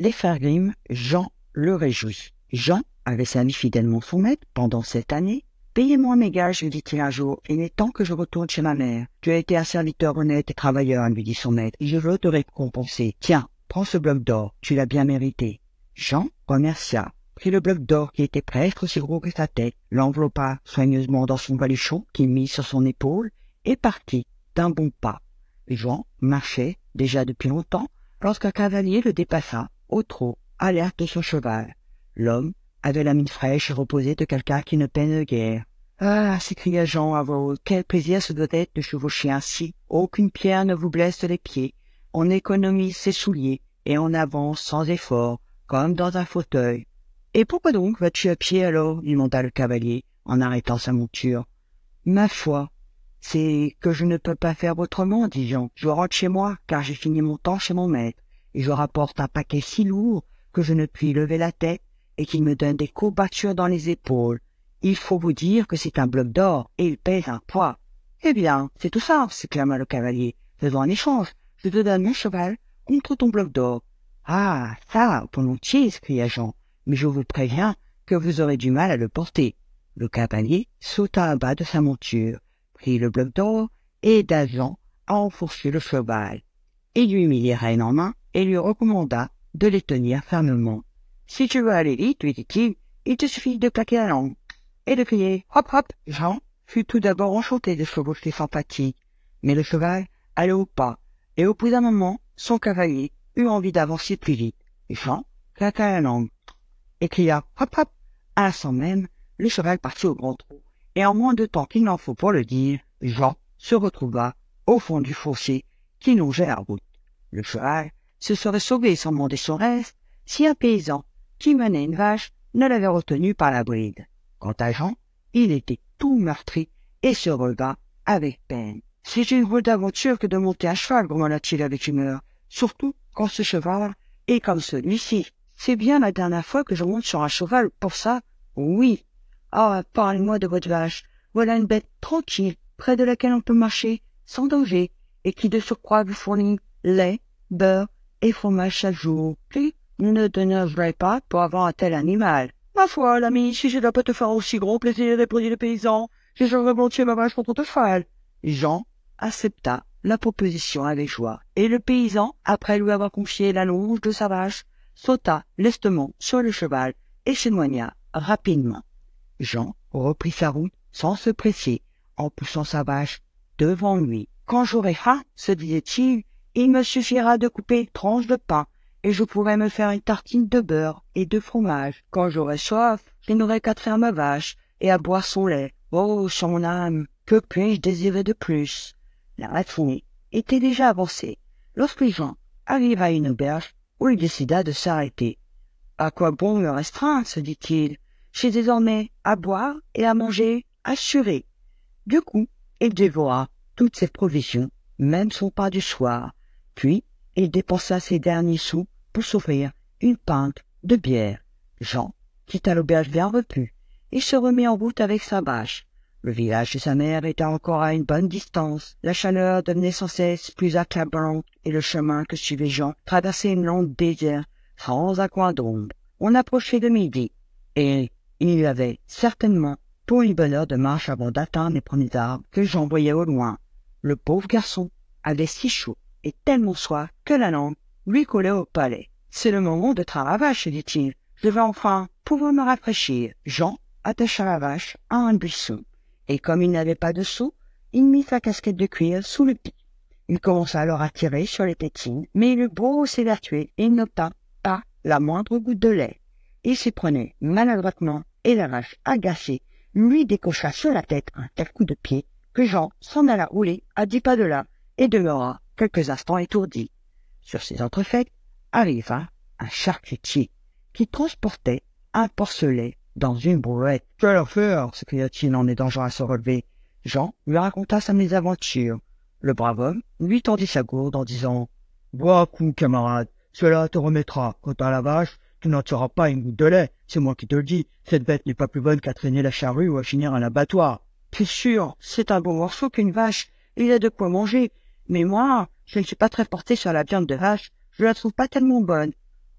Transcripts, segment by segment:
Les frères Grimm, Jean le réjouit. Jean avait servi fidèlement son maître pendant 7 années. « Payez-moi mes gages, lui dit-il un jour, il est temps que je retourne chez ma mère. Tu as été un serviteur honnête et travailleur, lui dit son maître, et je veux te récompenser. Tiens, prends ce bloc d'or, tu l'as bien mérité. » Jean remercia, prit le bloc d'or qui était presque aussi gros que sa tête, l'enveloppa soigneusement dans son baluchon qu'il mit sur son épaule et partit d'un bon pas. Jean marchait déjà depuis longtemps lorsqu'un cavalier le dépassa au trot, alerte de son cheval. L'homme avait la mine fraîche et reposée de quelqu'un qui ne peine guère. « Ah !» s'écria Jean à voix haute, « quel plaisir ce doit être de chevaucher ainsi. Aucune pierre ne vous blesse les pieds. On économise ses souliers et on avance sans effort, comme dans un fauteuil. »« Et pourquoi donc vas-tu à pied alors ?» lui demanda le cavalier, en arrêtant sa monture. « Ma foi, c'est que je ne peux pas faire autrement, dit Jean. Je rentre chez moi, car j'ai fini mon temps chez mon maître, et je rapporte un paquet si lourd que je ne puis lever la tête et qu'il me donne des courbatures dans les épaules. Il faut vous dire que c'est un bloc d'or, et il pèse un poids. »« Eh bien, c'est tout ça, s'éclama le cavalier. Faisons un échange. Je te donne mon cheval contre ton bloc d'or. »« Ah, ça, volontiers, s'écria Jean, mais je vous préviens que vous aurez du mal à le porter. » Le cavalier sauta à bas de sa monture, prit le bloc d'or et aida Jean à enfourcher le cheval. Il lui mit les rênes en main et lui recommanda de les tenir fermement. « Si tu veux aller vite, lui dit-il, il te suffit de claquer la langue et de crier « Hop, hop !» Jean fut tout d'abord enchanté de chevaucher sans fatigue, mais le cheval allait au pas, et au bout d'un moment, son cavalier eut envie d'avancer plus vite. Jean claqua la langue et cria « Hop, hop !» À l'instant même, le cheval partit au grand trot, et en moins de temps qu'il n'en faut pour le dire, Jean se retrouva au fond du fossé qui longeait la route. Le cheval se serait sauvé sans demander son reste si un paysan qui menait une vache ne l'avait retenu par la bride. Quant à Jean, il était tout meurtri et se releva avec peine. « C'est une drôle d'aventure que de monter à cheval, » grommela-t-il avec humeur, « surtout quand ce cheval est comme celui-ci. C'est bien la dernière fois que je monte sur un cheval pour ça. Oui. Ah, parlez-moi de votre vache. Voilà une bête tranquille, près de laquelle on peut marcher sans danger, et qui de surcroît vous fournit lait, beurre et fromage chaque jour. Puis, ne donnerais pas pour avoir un tel animal. »« Ma foi, l'ami, si je ne dois pas te faire aussi gros plaisir, répondit le paysan, j'échangerai volontiers ma vache contre ton cheval. » Jean accepta la proposition avec joie, et le paysan, après lui avoir confié la longe de sa vache, sauta lestement sur le cheval et s'éloigna rapidement. Jean reprit sa route sans se presser, en poussant sa vache devant lui. « Quand j'aurai faim, se disait-il, il me suffira de couper une tranche de pain, et je pourrai me faire une tartine de beurre et de fromage. Quand j'aurai soif, je n'aurai qu'à traire ma vache et à boire son lait. Oh, sur mon âme, que puis-je désirer de plus ?» La matinée était déjà avancée, lorsque Jean arriva à une auberge où il décida de s'arrêter. « À quoi bon me restreindre, se dit-il. J'ai désormais à boire et à manger assuré. » Du coup, il dévora toutes ses provisions, même son pain du soir. Puis, il dépensa ses derniers sous pour s'offrir une pinte de bière. Jean quitta l'auberge bien repu et se remit en route avec sa vache. Le village de sa mère était encore à une bonne distance. La chaleur devenait sans cesse plus accablante et le chemin que suivait Jean traversait une longue désert sans un coin d'ombre. On approchait de midi et il y avait certainement pour une bonne heure de marche avant d'atteindre les premiers arbres que Jean voyait au loin. Le pauvre garçon avait si chaud et tellement soif que la langue lui collait au palais. « C'est le moment de traire la vache, dit-il. Je vais enfin pouvoir me rafraîchir. » Jean attacha la vache à un buisson, et comme il n'avait pas de seau, il mit sa casquette de cuir sous le pied. Il commença alors à tirer sur les tétines, mais il eut beau s'évertuer, il n'obtint pas la moindre goutte de lait. Il s'y prenait maladroitement, et la vache, agacée, lui décocha sur la tête un tel coup de pied que Jean s'en alla rouler à 10 pas de là et demeura quelques instants étourdi. Sur ces entrefaites arriva un charcutier qui transportait un porcelet dans une brouette. « Quelle affaire !» s'écria-t-il en aidant Jean à se relever. Jean lui raconta sa mésaventure. Le brave homme lui tendit sa gourde en disant « Bois à coup, camarade, cela te remettra. Quant à la vache, tu n'en tueras pas une goutte de lait. C'est moi qui te le dis, cette bête n'est pas plus bonne qu'à traîner la charrue ou à finir à l'abattoir. C'est sûr, c'est un bon morceau qu'une vache, il a de quoi manger. Mais moi, je ne suis pas très porté sur la viande de vache, je la trouve pas tellement bonne. »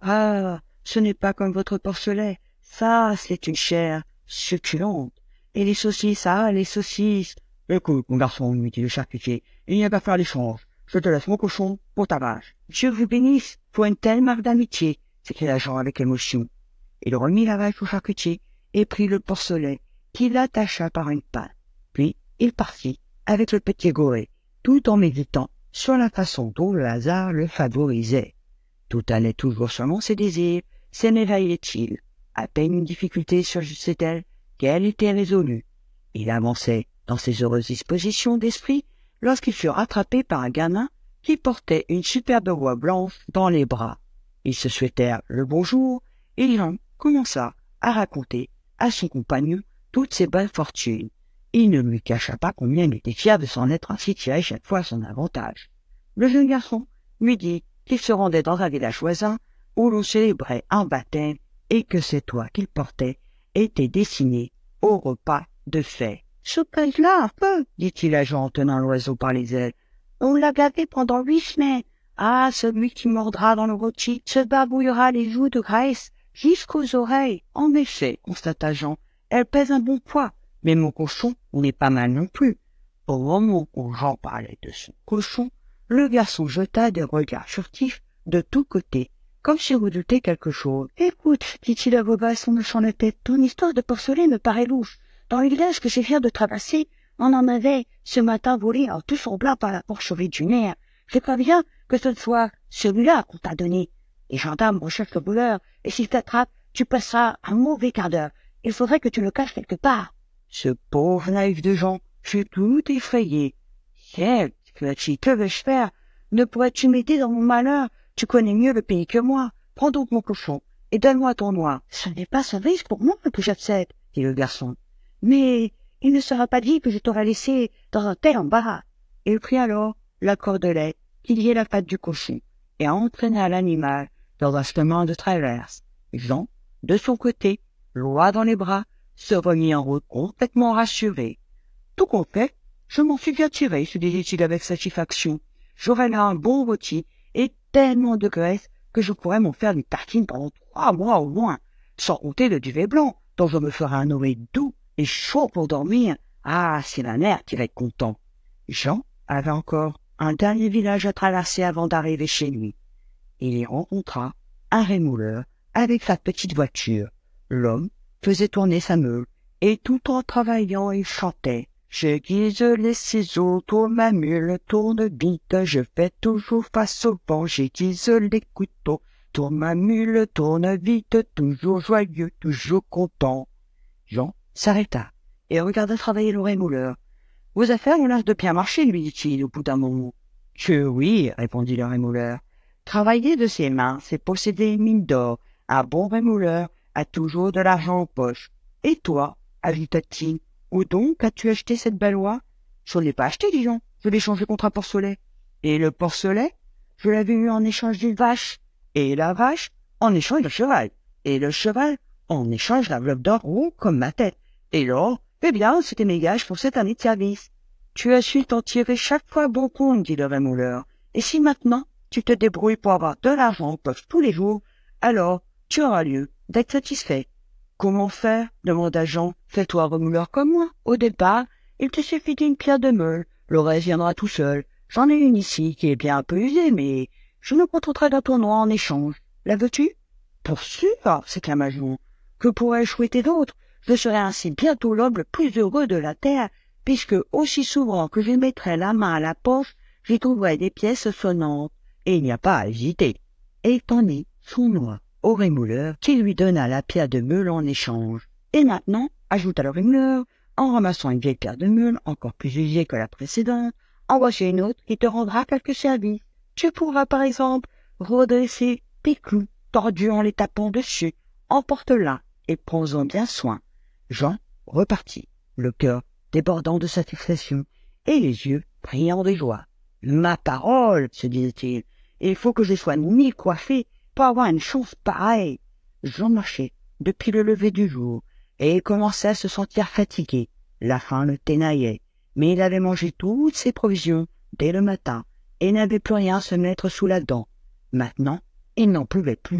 Ah, ce n'est pas comme votre porcelet. Ça, c'est une chair succulente. Et les saucisses, ah, les saucisses. Écoute, mon garçon, lui dit le charcutier, il n'y a qu'à faire l'échange. Je te laisse mon cochon pour ta vache. Dieu vous bénisse pour une telle marque d'amitié, s'écria Jean avec émotion. Il remit la vache au charcutier et prit le porcelet, qu'il attacha par une patte. Puis, il partit avec le petit Goré, tout en méditant sur la façon dont le hasard le favorisait. Tout allait toujours selon ses désirs, s'émerveillait-il. À peine une difficulté surgissait-elle qu'elle était résolue. Il avançait dans ses heureuses dispositions d'esprit lorsqu'il fut rattrapé par un gamin qui portait une superbe oie blanche dans les bras. Ils se souhaitèrent le bonjour et Jean commença à raconter à son compagnon toutes ses belles fortunes. Il ne lui cacha pas combien il était fier de s'en être ainsi tiré chaque fois à son avantage. Le jeune garçon lui dit qu'il se rendait dans un village voisin où l'on célébrait un baptême et que ces toits qu'il portait étaient destinés au repas de fête. « Ce pèse-là un peu, dit-il à Jean en tenant l'oiseau par les ailes. On l'a gardé pendant 8 semaines. Ah, celui qui mordra dans le rôti se barbouillera les joues de graisse jusqu'aux oreilles. En effet, constata Jean, elle pèse un bon poids, mais mon cochon n'est pas mal non plus. Au moment où Jean parlait de son cochon, le garçon jeta des regards furtifs de tous côtés, comme s'il redoutait quelque chose. « Écoute, dit-il à voix basse en hochant la tête, ton histoire de porcelet me paraît louche. Dans le village que j'ai fier de traverser, on en avait ce matin volé en tout semblant par la porte chevée. Je crois bien que ce ne soit celui-là qu'on t'a donné. Les gendarmes recherchent le voleur, et s'ils t'attrapent, tu passeras un mauvais quart d'heure. Il faudrait que tu le caches quelque part. » Ce pauvre naïf de Jean fut tout effrayé. « Ciel, que vais-je faire? Ne pourrais-tu m'aider dans mon malheur? Tu connais mieux le pays que moi. Prends donc mon cochon, et donne-moi ton oie. »« Ce n'est pas un risque pour moi que j'accepte, dit le garçon. Mais il ne sera pas dit que je t'aurai laissé dans un tel embarras. » Il prit alors la cordelette qui liait la patte du cochon et entraîna l'animal dans un chemin de traverse. Jean, de son côté, l'oie dans les bras, se remit en route complètement rassuré. « Tout compte fait, je m'en suis bien tiré, se disait-il avec satisfaction. J'aurai là un bon rôti et tellement de graisse que je pourrais m'en faire une tartine pendant 3 mois au moins, sans compter le duvet blanc, dont je me ferai un oreille doux et chaud pour dormir. Ah, c'est ma mère qui va être content. » Jean avait encore un dernier village à traverser avant d'arriver chez lui. Il y rencontra un rémouleur avec sa petite voiture. L'homme faisait tourner sa meule, et tout en travaillant, il chantait. « J'aiguise les ciseaux, tourne ma mule, tourne vite, je fais toujours face au vent, j'aiguise les couteaux, tourne ma mule, tourne vite, toujours joyeux, toujours content. » Jean s'arrêta et regarda travailler le rémouleur. « Vos affaires ont l'air de bien marcher, lui dit-il au bout d'un moment. »« Que oui, répondit le rémouleur. Travailler de ses mains, c'est posséder une mine d'or. Un bon rémouleur a toujours de l'argent en poche. Et toi, ajouta-t-il, où donc as-tu acheté cette belle oie? »« Je ne l'ai pas acheté, dis Jean, je l'ai changé contre un porcelet. »« Et le porcelet? Je l'avais eu en échange d'une vache. Et la vache, en échange d'un cheval. Et le cheval, en échange d'un bloc d'or rond comme ma tête. Et l'or, eh bien, c'était mes gages pour cette année de service. Tu as su t'en tirer chaque fois bon compte, dit le rémouleur. Et si maintenant, tu te débrouilles pour avoir de l'argent en poche tous les jours, alors tu auras lieu d'être satisfait. »« Comment faire? Demanda Jean. « Fais-toi rémouleur comme moi. Au départ, il te suffit d'une pierre de meule. Le reste viendra tout seul. J'en ai une ici qui est bien un peu usée, mais je me contenterai d'un tournoi en échange. La veux-tu? »« Pour sûr, s'éclama Jean. Que pourrais-je souhaiter d'autre? Je serai ainsi bientôt l'homme le plus heureux de la terre, puisque aussi souvent que je mettrai la main à la poche, j'y trouverai des pièces sonnantes. Et il n'y a pas à hésiter. » Et tendit son oie au rémouleur, qui lui donna la pierre de meule en échange. « Et maintenant, ajouta le rémouleur, en ramassant une vieille pierre de meule encore plus usée que la précédente, en voici une autre qui te rendra quelques services. Tu pourras par exemple redresser tes clous tordus en les tapant dessus. Emporte-la et prends-en bien soin. » Jean repartit, le cœur débordant de satisfaction et les yeux brillants de joie. « Ma parole, se disait-il, il faut que je sois mi-coiffé pour avoir une chance pareille. » Jean marchait depuis le lever du jour et il commençait à se sentir fatigué. La faim le tenaillait, mais il avait mangé toutes ses provisions dès le matin et n'avait plus rien à se mettre sous la dent. Maintenant, il n'en pouvait plus.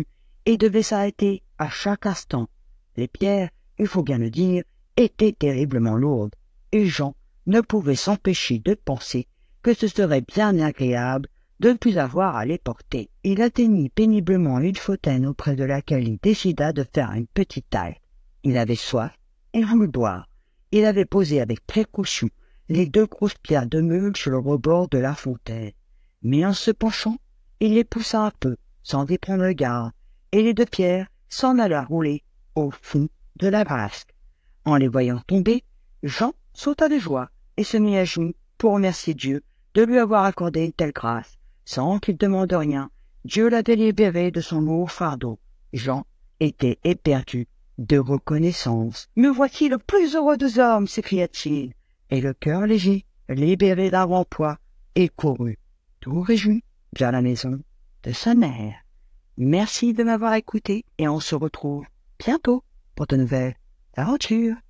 et devait s'arrêter à chaque instant. Les pierres, il faut bien le dire, étaient terriblement lourdes, et Jean ne pouvait s'empêcher de penser que ce serait bien agréable de ne plus avoir à les porter. Il atteignit péniblement une fontaine auprès de laquelle il décida de faire une petite halte. Il avait soif et voulait boire. Il avait posé avec précaution les 2 grosses pierres de meule sur le rebord de la fontaine. Mais en se penchant, il les poussa un peu, sans y prendre garde, et les 2 pierres s'en alla rouler au fond de la vasque. En les voyant tomber, Jean sauta de joie et se mit à genoux pour remercier Dieu de lui avoir accordé une telle grâce. Sans qu'il demande rien, Dieu l'avait libéré de son lourd fardeau. Jean était éperdu de reconnaissance. « Me voici le plus heureux des hommes !» s'écria-t-il, et le cœur léger, libéré d'un grand poids, et courut, tout réjoui, vers la maison de sa mère. Merci de m'avoir écouté, et on se retrouve bientôt pour de nouvelles aventures.